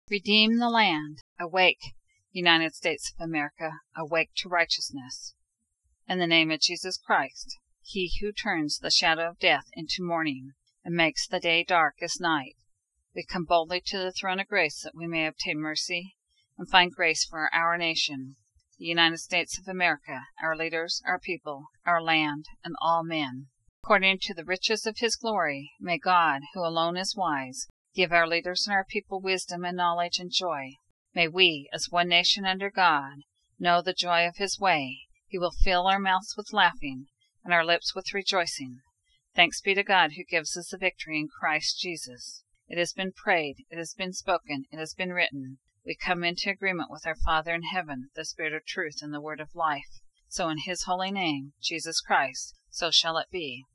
Redeem the land! Awake, United States of America, awake to righteousness! In the name of Jesus Christ, He who turns the shadow of death into morning, and makes the day dark as night, we come boldly to the throne of grace that we may obtain mercy and find grace for our nation, the United States of America, our leaders, our people, our land, and all men. According to the riches of His glory, may God, who alone is wise, give our leaders and our people wisdom and knowledge and joy. May we, as one nation under God, know the joy of His way. He will fill our mouths with laughing and our lips with rejoicing. Thanks be to God who gives us the victory in Christ Jesus. It has been prayed, it has been spoken, it has been written. We come into agreement with our Father in heaven, the Spirit of truth and the Word of life. So in His holy name, Jesus Christ, so shall it be.